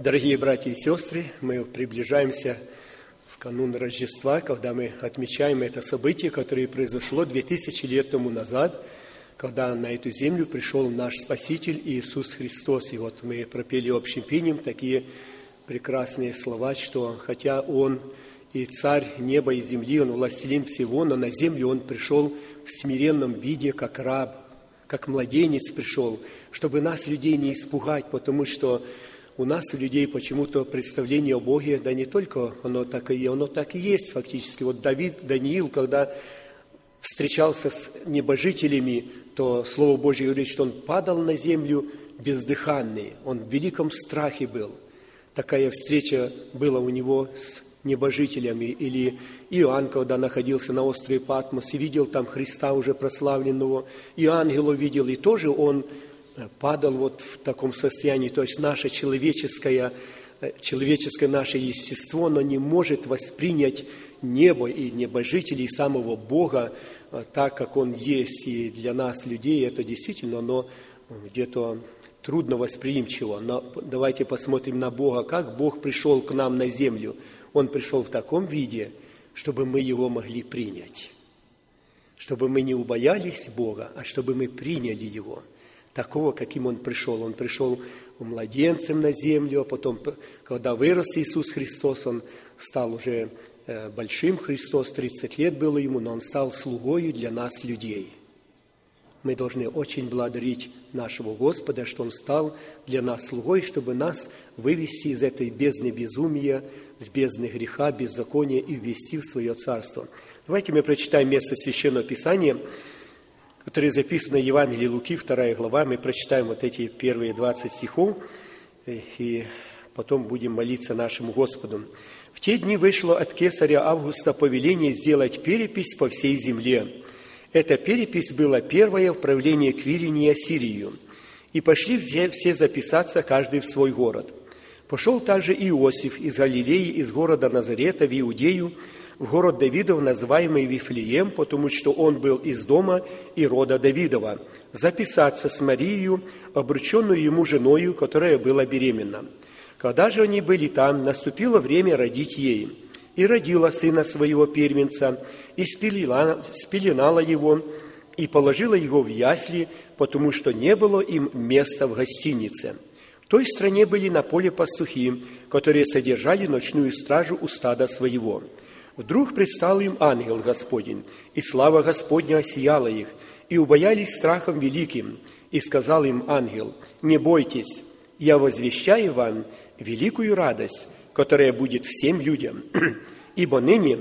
Дорогие братья и сестры, мы приближаемся в канун Рождества, когда мы отмечаем это событие, которое произошло 2000 лет тому назад, когда на эту землю пришел наш Спаситель Иисус Христос. И вот мы пропели общим пением такие прекрасные слова, что хотя Он и Царь неба и земли, Он властелин всего, но на землю Он пришел в смиренном виде, как раб, как младенец пришел, чтобы нас, людей, не испугать, потому что у нас, у людей, почему-то представление о Боге, да не только оно так и есть фактически. Вот Даниил, когда встречался с небожителями, то Слово Божье говорит, что он падал на землю бездыханный, он в великом страхе был. Такая встреча была у него с небожителями. Или Иоанн, когда находился на острове Патмос и видел там Христа уже прославленного, и ангелов видел, и тоже он падал вот в таком состоянии. То есть наше человеческое наше естество, оно не может воспринять небо и небожителей, самого Бога, так, как Он есть. И для нас, людей, это действительно, оно где-то трудно восприимчиво. Но давайте посмотрим на Бога, как Бог пришел к нам на землю. Он пришел в таком виде, чтобы мы Его могли принять. Чтобы мы не убоялись Бога, а чтобы мы приняли Его. Такого, каким Он пришел. Он пришел младенцем на землю, а потом, когда вырос Иисус Христос, Он стал уже большим Христос, 30 лет было Ему, но Он стал слугою для нас, людей. Мы должны очень благодарить нашего Господа, что Он стал для нас слугой, чтобы нас вывести из этой бездны безумия, с бездны греха, беззакония и ввести в Свое Царство. Давайте мы прочитаем место Священного Писания, которое записано в Евангелии Луки, 2 глава. Мы прочитаем вот эти первые 20 стихов, и потом будем молиться нашему Господу. «В те дни вышло от кесаря Августа повеление сделать перепись по всей земле. Эта перепись была первая в правлении Квиринии Ассирию. И пошли все записаться, каждый в свой город. Пошел также Иосиф из Галилеи, из города Назарета в Иудею, в город Давидов, называемый Вифлеем, потому что он был из дома и рода Давидова, записаться с Марией, обрученную ему женою, которая была беременна. Когда же они были там, наступило время родить ей. И родила сына своего первенца, и спеленала его, и положила его в ясли, потому что не было им места в гостинице. В той стране были на поле пастухи, которые содержали ночную стражу у стада своего. Вдруг предстал им ангел Господень, и слава Господня осияла их, и убоялись страхом великим. И сказал им ангел: «Не бойтесь, я возвещаю вам великую радость, которая будет всем людям. Ибо ныне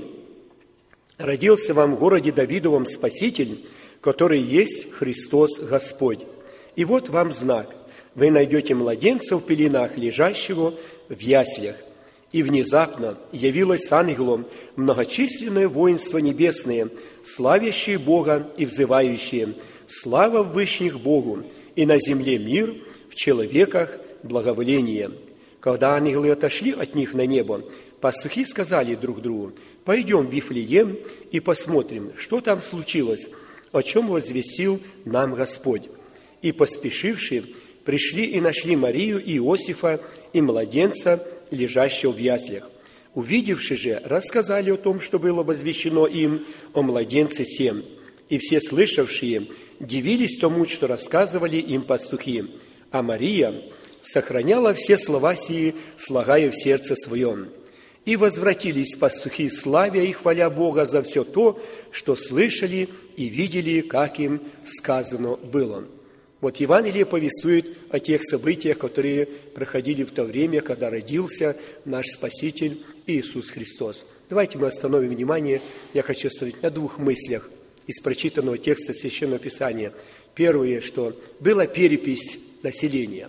родился вам в городе Давидовом Спаситель, который есть Христос Господь. И вот вам знак: вы найдете младенца в пеленах, лежащего в яслях». И внезапно явилось ангелом многочисленное воинство небесное, славящее Бога и взывающее: «Слава в вышних Богу, и на земле мир, в человеках благоволение». Когда ангелы отошли от них на небо, пастухи сказали друг другу: «Пойдем в Вифлеем и посмотрим, что там случилось, о чем возвестил нам Господь». И, поспешившие, пришли и нашли Марию и Иосифа и младенца, лежащего в яслях. Увидевши же, рассказали о том, что было возвещено им о младенце сем. И все слышавшие дивились тому, что рассказывали им пастухи. А Мария сохраняла все слова сии, слагая в сердце своем. И возвратились пастухи, славя и хваля Бога за все то, что слышали и видели, как им сказано было». Вот Евангелие повествует о тех событиях, которые проходили в то время, когда родился наш Спаситель Иисус Христос. Давайте мы остановим внимание. Я хочу остановить на двух мыслях из прочитанного текста Священного Писания. Первое, что была перепись населения.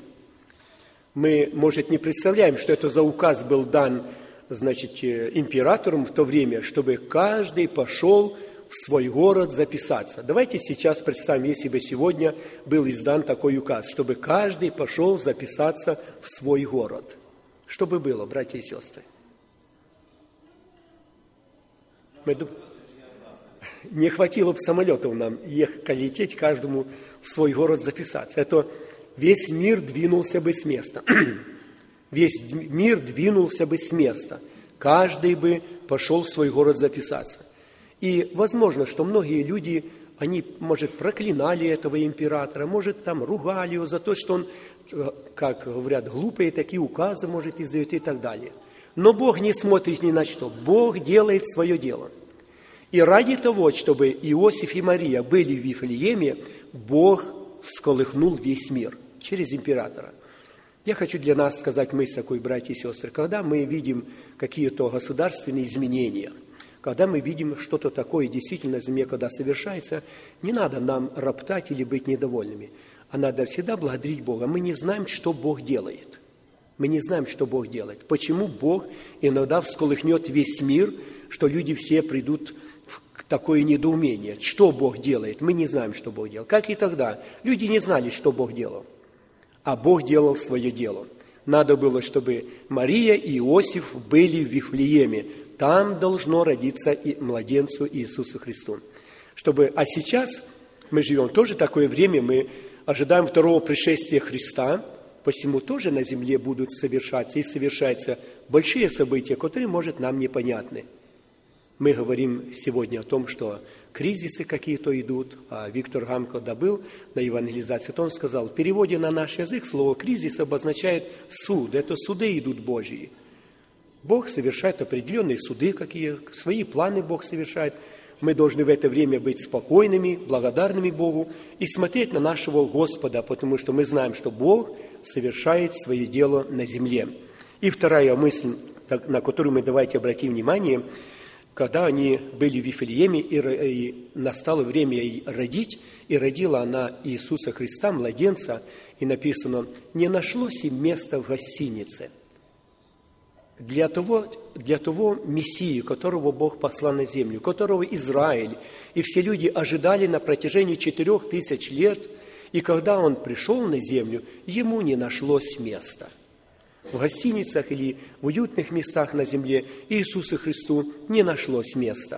Мы, может, не представляем, что это за указ был дан, императором в то время, чтобы каждый пошел в свой город записаться. Давайте сейчас представим, если бы сегодня был издан такой указ, чтобы каждый пошел записаться в свой город. Что бы было, братья и сестры? Не хватило бы самолетов нам лететь каждому в свой город записаться. Это весь мир двинулся бы с места. Весь мир двинулся бы с места. Каждый бы пошел в свой город записаться. И возможно, что многие люди, они, может, проклинали этого императора, может, там ругали его за то, что он, как говорят, глупые такие указы, может, издает и так далее. Но Бог не смотрит ни на что. Бог делает свое дело. И ради того, чтобы Иосиф и Мария были в Вифлееме, Бог всколыхнул весь мир через императора. Я хочу для нас сказать мысль такой, братья и сестры, когда мы видим какие-то государственные изменения, когда мы видим что-то такое действительно на земле, когда совершается, не надо нам роптать или быть недовольными, а надо всегда благодарить Бога. Мы не знаем, что Бог делает. Мы не знаем, что Бог делает. Почему Бог иногда всколыхнет весь мир, что люди все придут в такое недоумение. Что Бог делает? Мы не знаем, что Бог делал. Как и тогда. Люди не знали, что Бог делал. А Бог делал свое дело. Надо было, чтобы Мария и Иосиф были в Вифлееме. Там должно родиться и младенцу Иисусу Христу. А сейчас мы живем тоже такое время, мы ожидаем второго пришествия Христа, посему тоже на земле будут совершаться и совершаются большие события, которые, может, нам непонятны. Мы говорим сегодня о том, что кризисы какие-то идут, а Виктор Гам, когда был на евангелизации, то он сказал, в переводе на наш язык слово «кризис» обозначает суд, это суды идут Божьи. Бог совершает определенные суды, какие свои планы Бог совершает. Мы должны в это время быть спокойными, благодарными Богу и смотреть на нашего Господа, потому что мы знаем, что Бог совершает свое дело на земле. И вторая мысль, на которую мы давайте обратим внимание, когда они были в Вифлееме, и настало время родить, и родила она Иисуса Христа, младенца, и написано, не нашлось им места в гостинице. Для того Мессии, которого Бог послал на землю, которого Израиль и все люди ожидали на протяжении 4000 лет, и когда Он пришел на землю, Ему не нашлось места. В гостиницах или в уютных местах на земле Иисусу Христу не нашлось места.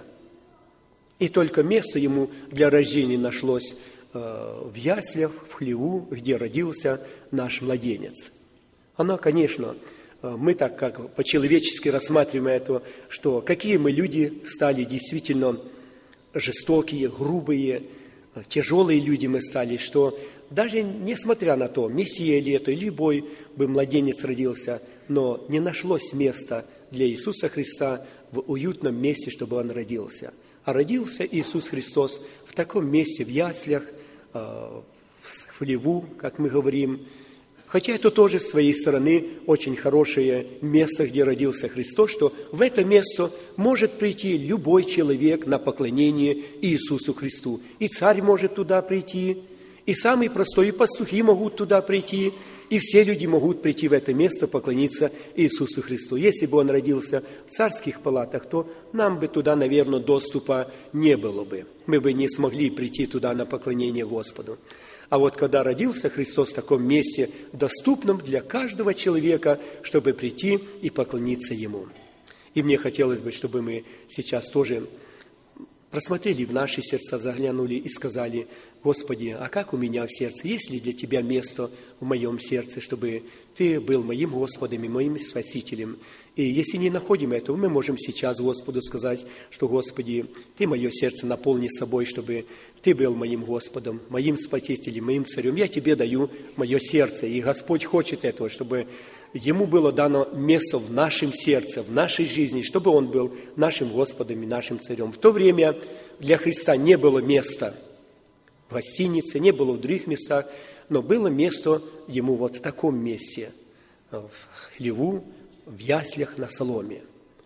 И только место Ему для рождения нашлось в яслях, в хлеву, где родился наш младенец. Оно, конечно, мы так как по-человечески рассматриваем это, что какие мы люди стали действительно жестокие, грубые, тяжелые люди мы стали, что даже несмотря на то, Мессия ли это, любой бы младенец родился, но не нашлось места для Иисуса Христа в уютном месте, чтобы Он родился. А родился Иисус Христос в таком месте, в яслях, в хлеву, как мы говорим. Хотя это тоже с своей стороны очень хорошее место, где родился Христос, что в это место может прийти любой человек на поклонение Иисусу Христу. И царь может туда прийти, и самый простой, и пастухи могут туда прийти, и все люди могут прийти в это место, поклониться Иисусу Христу. Если бы Он родился в царских палатах, то нам бы туда, наверное, доступа не было бы. Мы бы не смогли прийти туда на поклонение Господу. А вот когда родился Христос в таком месте, доступном для каждого человека, чтобы прийти и поклониться Ему. И мне хотелось бы, чтобы мы сейчас тоже просмотрели в наши сердца, заглянули и сказали, Господи, а как у меня в сердце? Есть ли для Тебя место в моем сердце, чтобы Ты был моим Господом и моим Спасителем? И если не находим этого, мы можем сейчас Господу сказать, что, Господи, Ты мое сердце наполни собой, чтобы Ты был моим Господом, моим Спасителем, моим Царем. Я Тебе даю мое сердце, и Господь хочет этого, чтобы Ему было дано место в нашем сердце, в нашей жизни, чтобы Он был нашим Господом и нашим Царем. В то время для Христа не было места в гостинице, не было в других местах, но было место Ему вот в таком месте, в хлеву, в яслях на соломе.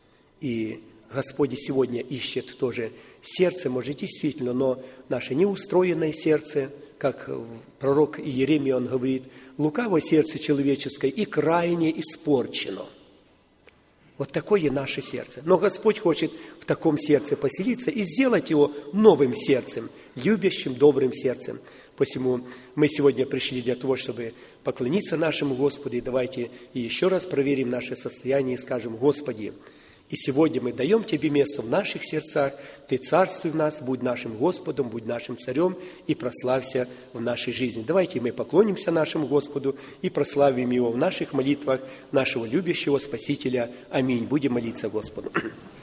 И Господь сегодня ищет тоже сердце, может, действительно, но наше неустроенное сердце, как пророк Иеремия, он говорит, лукавое сердце человеческое и крайне испорчено. Вот такое наше сердце. Но Господь хочет в таком сердце поселиться и сделать его новым сердцем, любящим, добрым сердцем. Посему мы сегодня пришли для того, чтобы поклониться нашему Господу. И давайте еще раз проверим наше состояние и скажем, Господи, И сегодня мы даем Тебе место в наших сердцах. Ты царствуй в нас, будь нашим Господом, будь нашим Царем и прославься в нашей жизни. Давайте мы поклонимся нашему Господу и прославим Его в наших молитвах, нашего любящего Спасителя. Аминь. Будем молиться Господу.